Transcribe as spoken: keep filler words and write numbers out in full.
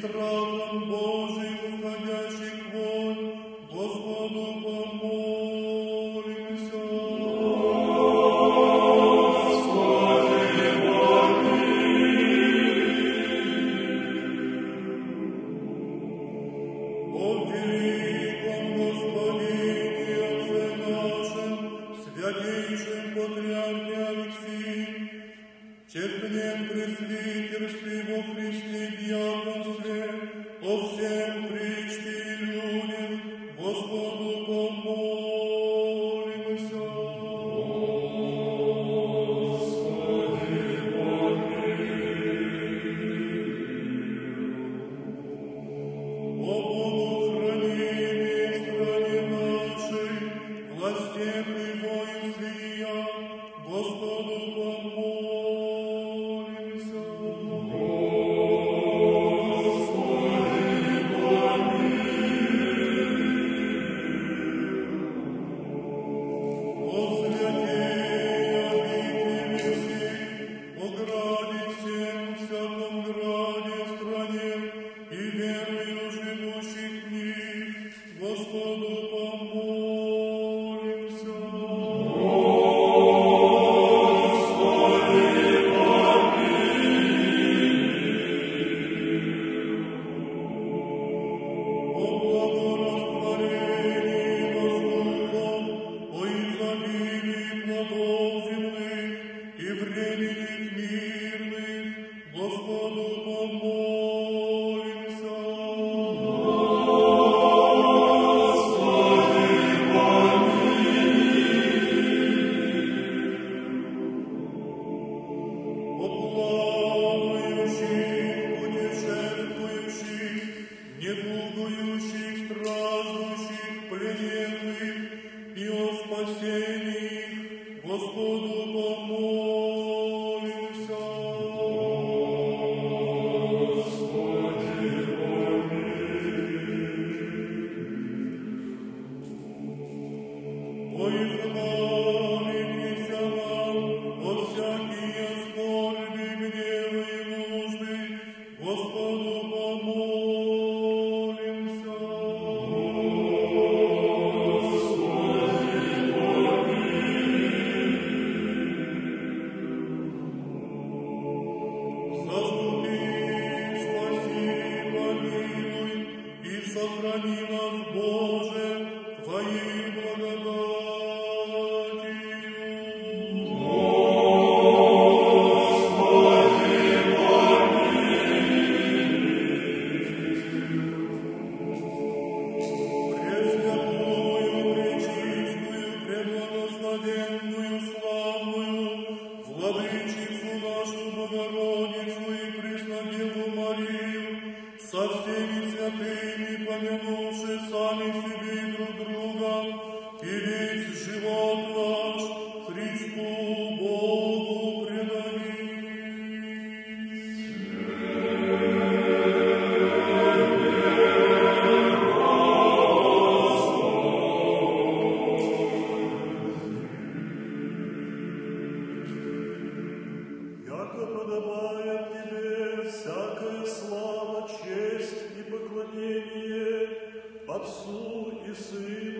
страхом Божиим входящих вон, Господу помолимся. Господи, помилуй. О великом Господине, Отце нашем, святейшем Патриархе Алексии, честном пресвитерстве во Христе диаконстве, о всем причте и людях, Господу помолимся. Господи, помилуй. О богохранении стране нашей, властях и воинстве ее, Господу помолимся. Господи, помилуй. О святей обители сей, о граде всем, всяком граде, стране и верою живущих в них, Господу помолимся. О благорастворении воздухов, о изобилии плодов земных и времени мирных, Господу помолимся. Господи, помилуй. О плавающих, путешествующих, недугующих, страждущих, плененных и о спасении их, Господу помолимся. Господи, помилуй. О избавитеся нам от всякие скорби, гневы и нужды, Господу помолимся. Господи, помилуй. Заступи, спаси, помилуй и сохрани нас, Боже, Твоей благодатью. Господи, пресвятую, пречистую, преблагословенную, славную, Владычицу нашу Богородицу и Преснодеву Марию, со всеми святыми, помянувши сами себе и друг друга, и весь живот наш Христу Богу предадим. Яко подобает Тебе всякая слава, честь и поклонение Отцу и Сыну